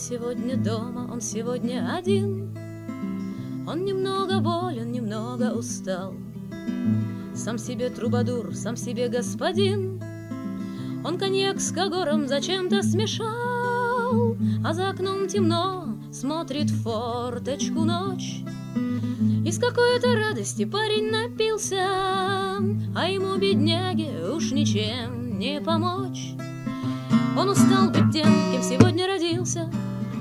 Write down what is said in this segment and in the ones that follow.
сегодня дома, он сегодня один. Он немного болен, немного устал. Сам себе трубадур, сам себе господин. Он коньяк с когором зачем-то смешал, а за окном темно, смотрит в форточку ночь. И с какой-то радости парень напился, а ему, бедняге, уж ничем не помочь. Он устал быть тем, кем сегодня родился.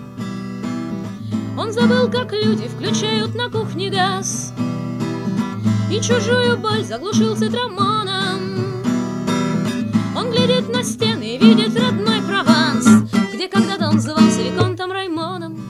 Он забыл, как люди включают на кухне газ, и чужую боль заглушил цитрамоном. Он глядит на стены и видит родной Прованс, где когда-то он звался Виконтом Раймоном.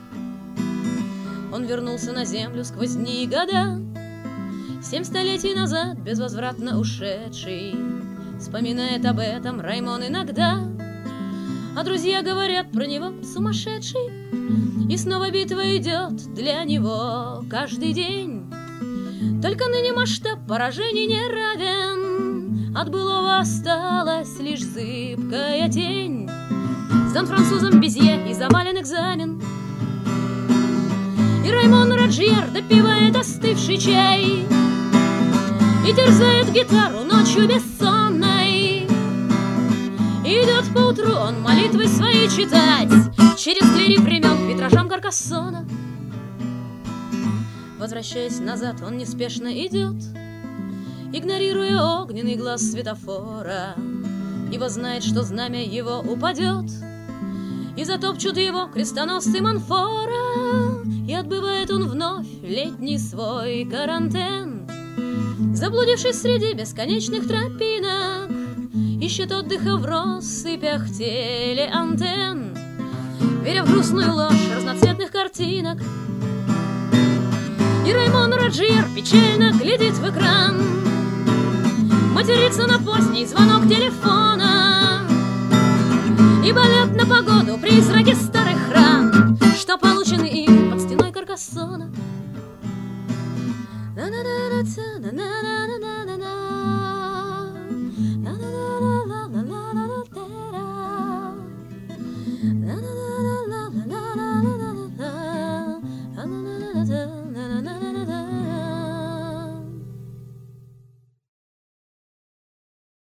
Он вернулся на землю сквозь дни и года, 7 столетий назад безвозвратно ушедший. Вспоминает об этом Раймон иногда, а друзья говорят про него сумасшедший. И снова битва идет для него каждый день. Только ныне масштаб поражений не равен, от былого осталась лишь зыбкая тень. Сдан французом Безье и завален экзамен, и Раймон Роджьер допивает остывший чай и терзает гитару ночью бессонной. Идет поутру он молитвы свои читать через двери времен к витражам Каркассона. Возвращаясь назад, он неспешно идет, игнорируя огненный глаз светофора, ибо знает, что знамя его упадет, и затопчут его крестоносцы Монфора, и отбывает он вновь летний свой карантен. Заблудившись среди бесконечных тропинок, ищет отдыха в россыпях телеантенн, веря в грустную ложь разноцветных картинок. И Раймон Роджьер печально глядит в экран, матерится на поздний звонок телефона, и болят на погоду призраки